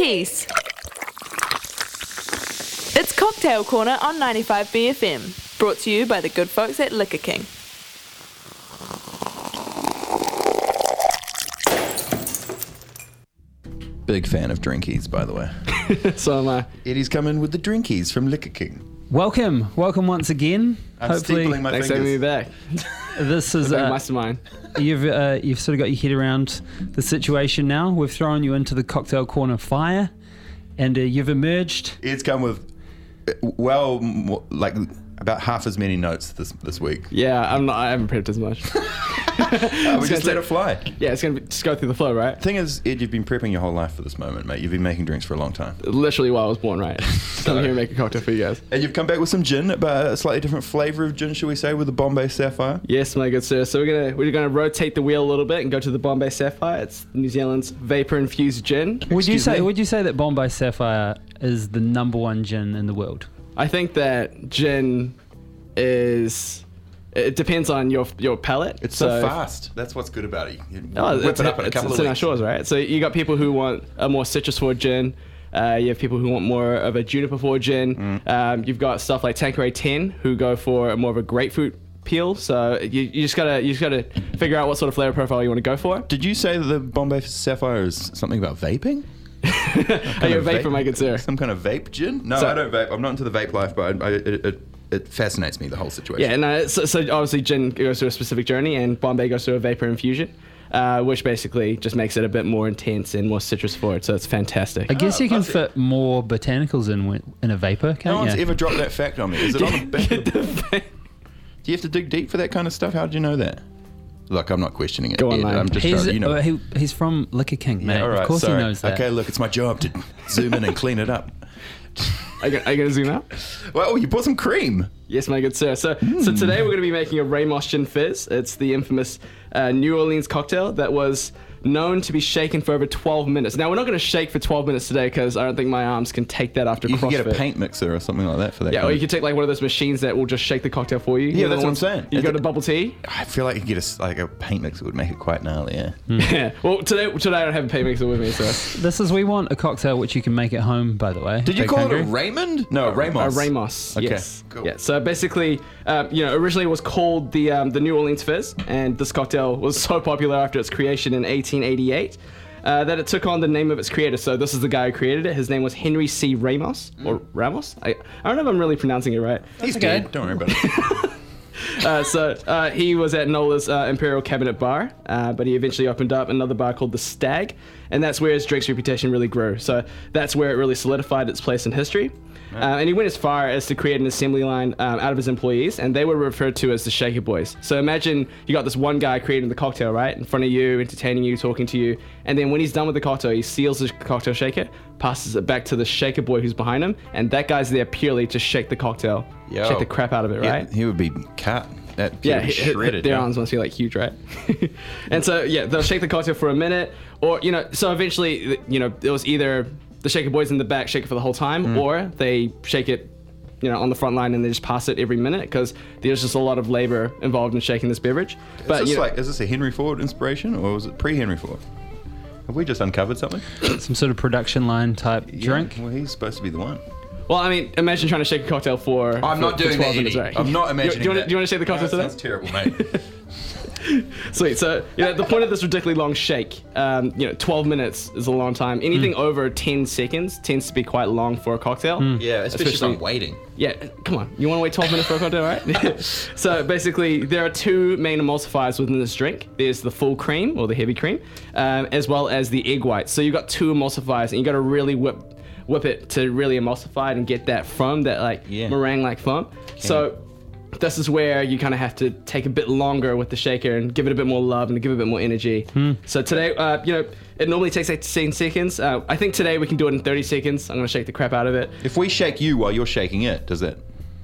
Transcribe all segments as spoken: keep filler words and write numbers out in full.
Drinkies. It's Cocktail Corner on ninety-five B F M, brought to you by the good folks at Liquor King. Big fan of Drinkies, by the way. So am I. Eddie's coming with the Drinkies from Liquor King. Welcome, welcome once again. I'm Hopefully, steepling my Thanks for having me fingers. back. this is Like uh, mastermind. you've uh, you've sort of got your head around the situation now. We've thrown you into the Cocktail Corner fire, and uh, you've emerged. Ed's come with, uh, well, more, like about half as many notes this this week. Yeah, I'm not. I haven't prepped as much. Uh, we just let it fly. Yeah, it's gonna be, just go through the flow, right? Thing is, Ed, you've been prepping your whole life for this moment, mate. You've been making drinks for a long time. Literally while I was born, right? Come here and make a cocktail for you guys. And you've come back with some gin, but a slightly different flavour of gin, shall we say, with the Bombay Sapphire. Yes, my good sir. So we're gonna we're gonna rotate the wheel a little bit and go to the Bombay Sapphire. It's New Zealand's vapor infused gin. Would you Excuse say me? Would you say that Bombay Sapphire is the number one gin in the world? I think that gin is. It depends on your your palate. It's so, if- fast. That's what's good about it. You Oh, whip it's, it up in a it's, couple it's of in our weeks. shores, right? So you got people who want a more citrus forward gin. Uh, you have people who want more of a juniper forward gin. Mm. Um, you've got stuff like Tanqueray ten who go for more of a grapefruit peel. So you, you just gotta you just gotta figure out what sort of flavor profile you want to go for. Did you say that the Bombay Sapphire is something about vaping? Are you a of vapor, vape- my good sir? Some kind of vape gin? No, So- I don't vape. I'm not into the vape life, but I, I, it, it, it fascinates me, the whole situation. Yeah, no. So, so obviously gin goes through a specific journey, and Bombay goes through a vapor infusion. Uh, which basically just makes it a bit more intense and more citrus forward, so it's fantastic. I guess Oh, you can perfect. fit more botanicals in wi- in a vapor, No can't one's you? ever dropped that fact on me. Is it on the back? Get Do the fa- you have to dig deep for that kind of stuff? How did you know that? Look, I'm not questioning it. Go on, Ed. mate. I'm just He's, trying to, you know. uh, he, he's from Liquor King, mate. Yeah, all right, of course sorry. he knows that. Okay, look, it's my job to zoom in and clean it up. Are you, gonna- are you gonna zoom out? Well, you bought some cream. Yes, my good sir. So, so today we're going to be making a Ramos Gin Fizz. It's the infamous uh, New Orleans cocktail that was known to be shaken for over twelve minutes. Now, we're not going to shake for twelve minutes today because I don't think my arms can take that after You CrossFit. can get a paint mixer or something like that for that. Yeah, kind or of- you can take like one of those machines that will just shake the cocktail for you. Yeah, You know, that's the what I'm ones- saying. You It's go a- to bubble tea. I feel like you could get a, s- like a paint mixer would make it quite gnarly, yeah. Yeah. Well, today today I don't have a paint mixer with me, so This is we want a cocktail which you can make at home. By the way, Did you Big call Hungry. it a Raymond? No, a Uh, Ramos. Ramos. Okay, Yes. cool. Yeah. So basically, um, you know, originally it was called the um, the New Orleans Fizz, and this cocktail was so popular after its creation in eighteen eighty-eight uh, that it took on the name of its creator. So this is the guy who created it. His name was Henry C. Ramos or Ramos. I, I don't know if I'm really pronouncing it right. He's okay. dead. Don't worry about it. Uh, so uh, he was at Nola's uh, Imperial Cabinet Bar, uh, but he eventually opened up another bar called the Stag, and that's where his drink's reputation really grew. So that's where it really solidified its place in history. Uh, and he went as far as to create an assembly line um, out of his employees, and they were referred to as the Shaker Boys. So imagine you got this one guy creating the cocktail, right, in front of you, entertaining you, talking to you, and then when he's done with the cocktail, he seals the cocktail shaker, passes it back to the Shaker Boy who's behind him, and that guy's there purely to shake the cocktail, Yo. shake the crap out of it, Yeah, right? he would be cut. That Yeah, yeah, be h- h- shredded. their yeah. arms must be like huge, right? And so yeah, they'll shake the cocktail for a minute, or you know, so eventually, you know, it was either the Shaker Boys in the back shake it for the whole time, Mm. or they shake it, you know, on the front line and they just pass it every minute because there's just a lot of labor involved in shaking this beverage. Is But this you know, like is this a Henry Ford inspiration or was it pre-Henry Ford? Have we just uncovered something? some sort of production line type drink? Yeah, well, he's supposed to be the one. well, I mean, imagine trying to shake a cocktail for. I'm for, not for doing twelve that, minutes, Eddie. right? I'm not You- imagining Do you, want that. to, do you want to shake the cocktail No, that today? sounds terrible, mate. Sweet. So, you know, the point of this ridiculously long shake, um, you know, twelve minutes is a long time. Anything over ten seconds tends to be quite long for a cocktail. Yeah, especially, if I'm waiting. Yeah, come on. You want to wait twelve minutes for a cocktail, right? So basically, there are two main emulsifiers within this drink. There's the full cream, or the heavy cream, um, as well as the egg white. So you've got two emulsifiers, and you got to really whip whip it to really emulsify it and get that foam, that like Yeah. meringue-like foam. So this is where you kind of have to take a bit longer with the shaker and give it a bit more love and give it a bit more energy. So today, uh, you know, it normally takes eighteen seconds. Uh, I think today we can do it in thirty seconds. I'm going to shake the crap out of it. If we shake you while you're shaking it, does it? I don't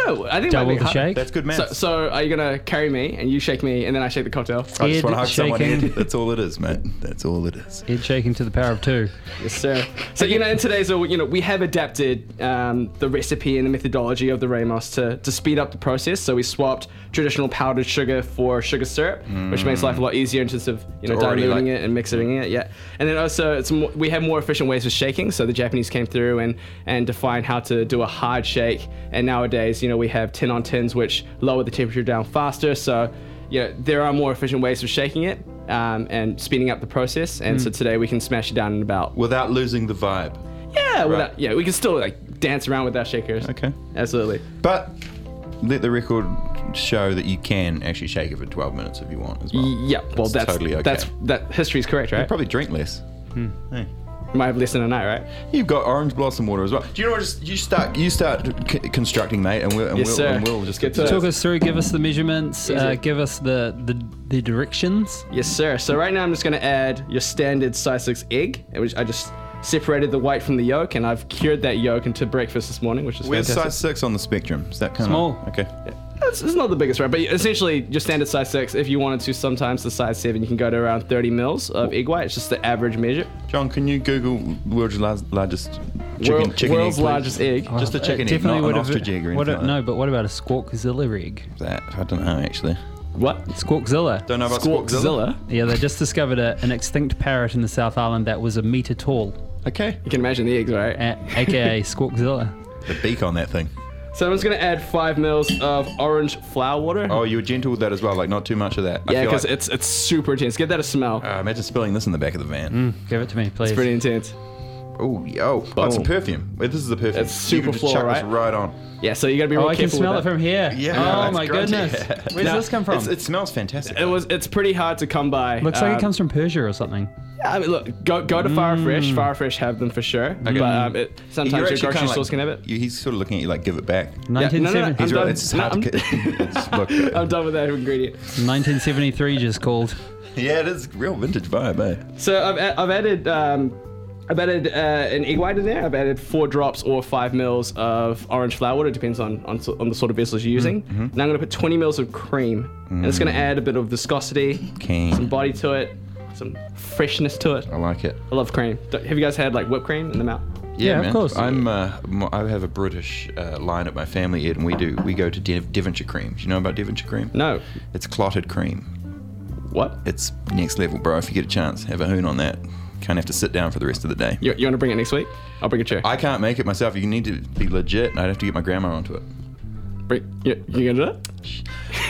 no, I think it might Double be the hard. shake. That's good maths. So, so are you gonna carry me and you shake me and then I shake the cocktail? I just Ed want to hug someone, shaking. Ed. That's all it is, mate. That's all it is. Head shaking to the power of two. Yes, sir. So you know, in today's, you know, we have adapted um, the recipe and the methodology of the Ramos to to speed up the process. So we swapped traditional powdered sugar for sugar syrup, which makes life a lot easier in terms of you know It's already diluting like- it and mixing it. Yeah, and then also it's more, we have more efficient ways of shaking. So the Japanese came through and and defined how to do a hard shake. And nowadays, you know, we have ten on tens which lower the temperature down faster. So you know, there are more efficient ways of shaking it um, and speeding up the process. And so today we can smash it down in about Without losing the vibe. yeah, without, yeah, we can still like dance around with our shakers. Okay. Absolutely. But let the record show that you can actually shake it for twelve minutes if you want as well. Yeah, well, That's that's totally okay. that's that history's correct, You right? probably drink less. Hey. You might have less than a night, right? You've got orange blossom water as well. Do you know what? Just you start, you start c- constructing, mate, and we'll, and Yes, we'll, sir. and we'll just Get get to to it. Talk us through, give us the measurements, uh, Easy. give us the, the the directions. Yes, sir. So right now I'm just going to add your standard size six egg, which I just separated the white from the yolk, and I've cured that yolk into breakfast this morning, which is Where's fantastic. size six on the spectrum? Is that kind Small. of okay? It's, it's not the biggest, right? But essentially, your standard size six. If you wanted to, sometimes the size seven, you can go to around thirty mils of egg white. It's just the average measure. John, can you Google world's lar- largest chicken, World- chicken world's egg, please? largest egg. Just a Uh, chicken egg, definitely not would an have- ostrich egg or what anything a- like No, but what about a Squawkzilla egg? that. I don't know actually. What? Squawkzilla. Don't know about Squawkzilla. Squawkzilla. Yeah, they just discovered a, an extinct parrot in the South Island that was a metre tall, Okay. You can imagine the eggs, right? a- aka Squawkzilla. The beak on that thing. So I'm just gonna add five mils of orange flower water. Oh, you were gentle with that as well, like not too much of that. I yeah, feel because like, it's it's super intense. Get that a smell. uh, imagine spilling this in the back of the van. Give it to me, please. It's pretty intense. Oh, yo. Oh, it's a Boom. perfume. Wait, this is a perfume. It's You super can just floral, chuck this right? right on. Yeah, so you gotta be real Oh, I can careful smell it with that. from here. Yeah. Oh that's my grungy. goodness. Where No, does this come from? It's, it smells fantastic. It was. It's pretty hard to come by. Looks like Um, it comes from Persia or something. Yeah, I mean, look, go go to Farfresh. Farfresh have them for sure. But um, it, sometimes your actually grocery kinda stores can have it. You, he's sort of looking at you like, give it back. nineteen no, no, no, seventy I'm He's really, done. it's No, hard I'm- to get. It's- look, I'm done with that ingredient. nineteen seventy-three just called. yeah, it is real vintage vibe, eh? So I've a- I've added um, I've added uh, an egg white in there. I've added four drops or five mils of orange flower water. Depends on on, so- on the sort of vessels you're using. Mm-hmm. Now I'm gonna put twenty mils of cream, and it's gonna add a bit of viscosity, Keen. some body to it, some freshness to it. I like it. I love cream. Don't- Have you guys had like whipped cream in the mouth? Yeah, of man. course. I'm. Uh, mo- I have a British uh, line at my family, Ed, and we do. We go to Dev- Devonshire cream. Do you know about Devonshire cream? No. It's clotted cream. What? It's next level, bro. If you get a chance, have a hoon on that. Can't have to sit down for the rest of the day. You, you want to bring it next week? I'll bring a chair. I can't make it myself. You need to be legit, and I'd have to get my grandma onto it. Bring, you, you gonna do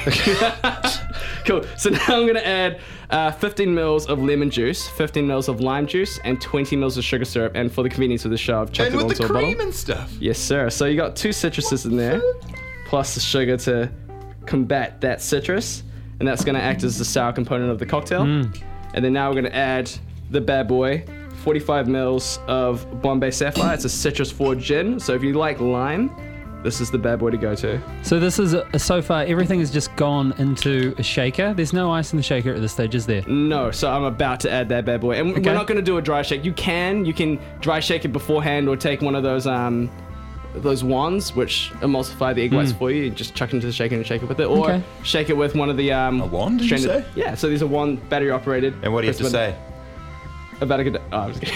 that? Cool. So now I'm gonna add uh, fifteen mils of lemon juice, fifteen mils of lime juice, and twenty mils of sugar syrup. And for the convenience of the show, I've chucked And it with onto the a cream bottle. and stuff. Yes, sir. So you got two citruses in there, plus the sugar to combat that citrus, and that's gonna act as the sour component of the cocktail. And then now we're gonna add the bad boy, forty-five mils of Bombay Sapphire. It's a citrus forward gin. So if you like lime, this is the bad boy to go to. So this is a, so far everything has just gone into a shaker. There's no ice in the shaker at this stage, is there? No, so I'm about to add that bad boy. And Okay. we're not going to do a dry shake. You can, you can dry shake it beforehand or take one of those um those wands which emulsify the egg whites for you. You just chuck it into the shaker and shake it with it. Or Okay. shake it with one of the um A wand, did you stranded- say? Yeah, so these are one battery operated. And what do you have to say? About a good oh, I was kidding.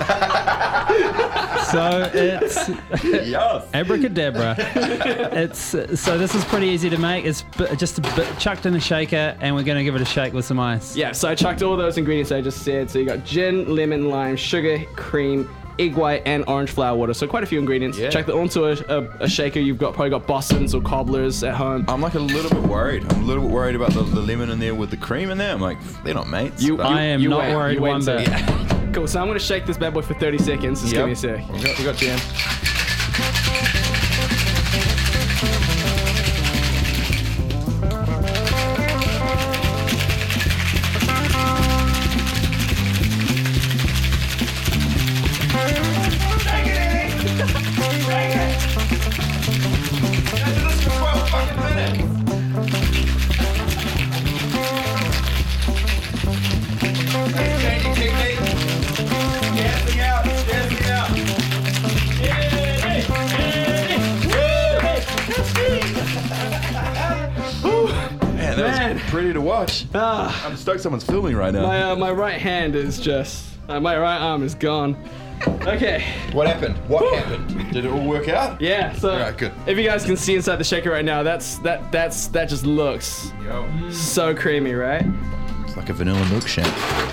So it's Yes. abracadabra. It's so this is pretty easy to make. It's b- just a bit chucked in a shaker, and we're gonna give it a shake with some ice. Yeah, so I chucked all those ingredients I just said. So you got gin, lemon, lime, sugar, cream, egg white, and orange flower water. So quite a few ingredients. Yeah. Chuck that onto a, a, a shaker. You've got probably got Boston's or cobblers at home. I'm like a little bit worried. I'm a little bit worried about the, the lemon in there with the cream in there. I'm like, they're not mates. You- but- I am not wait, worried you wait one until- bit. yeah. Cool, so I'm gonna shake this bad boy for thirty seconds. Just give me a sec. We got, we got Jan. Changing technique. Dancing out, dancing out. Yeah. ready to watch. Ah, I'm stoked someone's filming right now. my uh, my right hand is just uh, my right arm is gone. Okay. What happened? What happened? Did it all work out? Yeah. So Alright, good. if you guys can see inside the shaker right now, that's that that's that just looks Yo. so creamy, right? It's like a vanilla milkshake.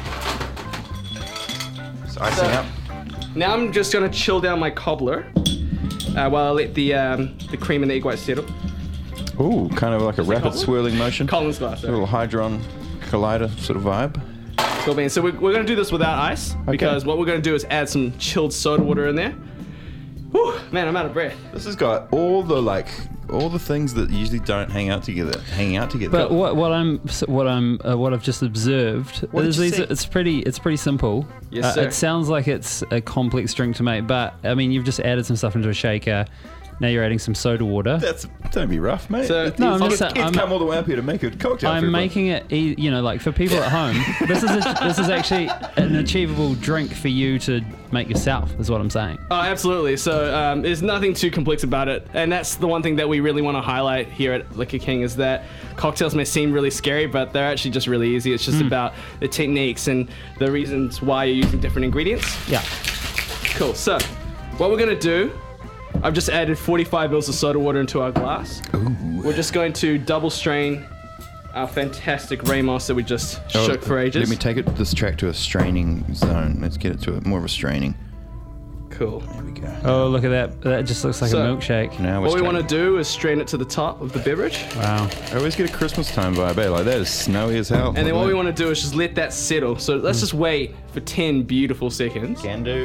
It's icing So- up. Now I'm just gonna chill down my cobbler uh, while I let the um, the cream and the egg white settle. Ooh, kind of like a rapid cobbler? swirling motion. Collins glass. A little Hydron Collider sort of vibe. Cool beans. So we're, we're gonna do this without ice because what we're gonna do is add some chilled soda water in there. Whew, man, I'm out of breath. This has got all the like, all the things that usually don't hang out together, hanging out together. But what, what I'm what I'm uh, what I've just observed What did is you these. see? It's pretty it's pretty simple. Yes, Uh, sir. It sounds like it's a complex drink to make, but I mean you've just added some stuff into a shaker. Now you're adding some soda water. That's don't be rough, mate. So- It's- No, it's- I'm just it's saying- I'm- come all the way up here to make a cocktail. for I'm everyone. making it, e- you know, like for people at home. This is a, this is actually an achievable drink for you to make yourself. Is what I'm saying. Oh, absolutely. So um, there's nothing too complex about it, and that's the one thing that we really want to highlight here at Liquor King is that cocktails may seem really scary, but they're actually just really easy. It's just about the techniques and the reasons why you're using different ingredients. Yeah. Cool. So what we're gonna do, I've just added forty-five mils of soda water into our glass. We're just going to double strain our fantastic Ramos that we just Oh, shook for ages. Let me take it this track to a straining zone. Let's get it to a, more of a straining. Cool. There we go. Oh, look at that. That just looks like So- a milkshake. Now we're What we want to straining. do is strain it to the top of the beverage. Wow. I always get a Christmas time vibe, eh? Like that is snowy as hell. And then what we want to do is just let that settle. So let's just wait for ten beautiful seconds. can do.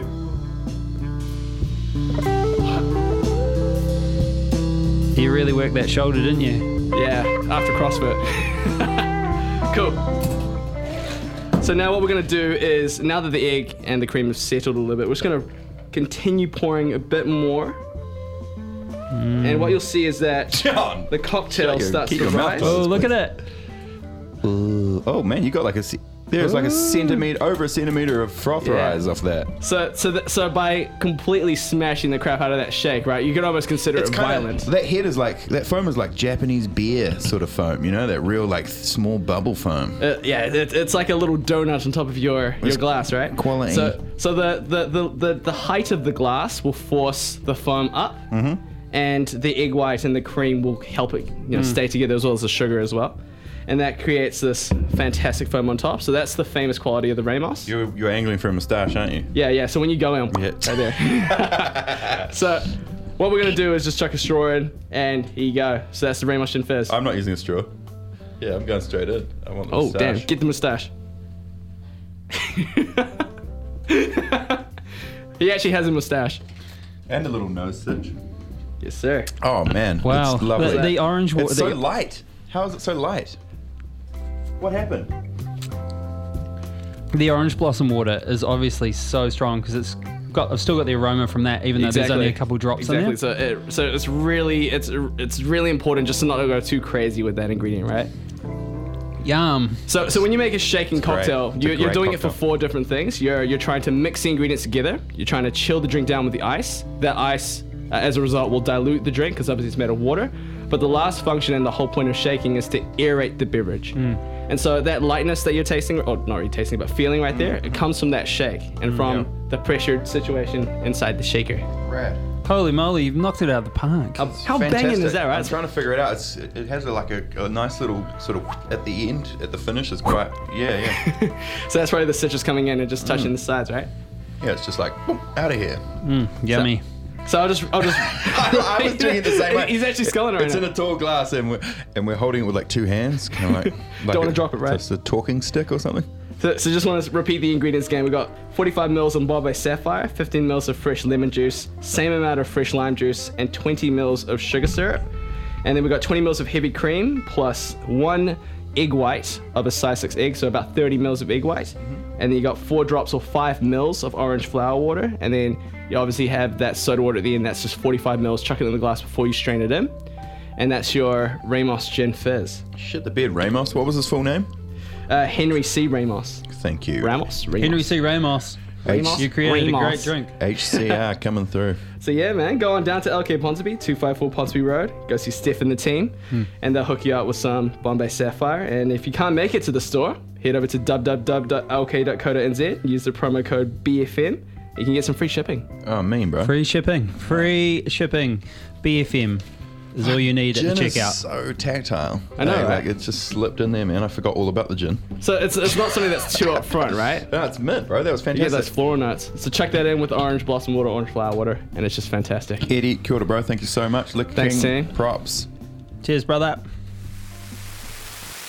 You really worked that shoulder, didn't you? Yeah, after CrossFit. Cool. So now what we're gonna do is, now that the egg and the cream have settled a little bit, we're just gonna continue pouring a bit more. And what you'll see is that John. the cocktail Keep your- starts keep to your mouth rise. closed. Oh, look at it. Uh, oh man, you got like a. ce- There's like a centimeter, over a centimeter of froth Yeah. rise off that. So, so, th- so by completely smashing the crap out of that shake, right, you could almost consider It's it kind violent. of that head is like that foam is like Japanese beer sort of foam, you know, that real like small bubble foam. Uh, yeah, it, it's like a little donut on top of your, your It's glass, right? quality. So, so the, the, the, the, the height of the glass will force the foam up, Mm-hmm. and the egg white and the cream will help it, you know, stay together as well as the sugar as well, and that creates this fantastic foam on top. So that's the famous quality of the Ramos. You're, you're angling for a moustache, aren't you? Yeah, yeah. So when you go in, Yeah. right there. So what we're gonna do is just chuck a straw in, and here you go. So that's the Ramos Gin Fizz. I'm not using a straw. Yeah, I'm going straight in. I want the Oh moustache. damn! Get the moustache. He actually has a moustache. And a little nose cinch. Yes, sir. Oh man, Wow. it's lovely. The, the orange water. It's so light. How is it so light? What happened? The orange blossom water is obviously so strong because it's got. I've still got the aroma from that, even though there's only a couple drops exactly. in there. So, it, so it's really, it's it's really important just to not go too crazy with that ingredient, right? Yum. So, so when you make a shaking great. cocktail, It's a you're, you're great doing it for cocktail. four different things. You're you're trying to mix the ingredients together. You're trying to chill the drink down with the ice. That ice, uh, as a result, will dilute the drink because obviously it's made of water. But the last function and the whole point of shaking is to aerate the beverage. And so that lightness that you're tasting, or not really tasting, but feeling right there, it comes from that shake and from Yeah. the pressured situation inside the shaker. Rad. Holy moly, you've knocked it out of the park. How, how banging is that, right? I'm trying to figure it out. It's, it it has a, like a, a nice little sort of at the end, at the finish. It's quite, yeah, yeah. So that's probably the citrus coming in and just touching the sides, right? Yeah, it's just like, boom, out of here. Yummy. So I'll just, I'll just. I was doing it the same way. He's actually sculling it right It's now. in a tall glass, and we're, and we're holding it with like two hands. Kind of like, like Don't wanna a- drop it, right? Just a talking stick or something. So, so just want to repeat the ingredients again. We got forty-five mils of Bombay Sapphire, fifteen mils of fresh lemon juice, same amount of fresh lime juice, and twenty mils of sugar syrup. And then we got twenty mils of heavy cream plus one egg white of a size six egg, so about thirty mils of egg white. And then you got four drops or five mils of orange flower water. And then you obviously have that soda water at the end. That's just forty-five mils. Chuck it in the glass before you strain it in. And that's your Ramos Gin Fizz. Shit the bed, Ramos. What was his full name? Uh, Henry C. Ramos. Thank you. Ramos? Ramos. Henry C. Ramos. Remos. You created Remos. a great drink. H C R coming through. So yeah, man, go on down to L K Ponsonby, two five four Ponsonby Road. Go see Steph and the team, and they'll hook you up with some Bombay Sapphire. And if you can't make it to the store, head over to w w w dot l k dot co dot n z. Use the promo code B F M. You can get some free shipping. Oh, mean, bro. Free shipping. Free shipping. B F M is all you need Gin at the is checkout. so tactile. I know, Hey, right? Like, it's just slipped in there, man. I forgot all about the gin. So it's it's not something that's too up front, right? No, it's mint, bro. That was You get fantastic. those floral notes. So check that in with orange blossom water, orange flower water, and it's just fantastic. Eddie, kia ora, bro. Thank you so much. Liquor Thanks, King, Sam. props. Cheers, brother.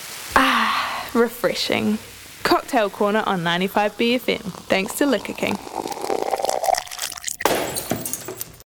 Refreshing. Cocktail Corner on ninety-five B F M. Thanks to Liquor King.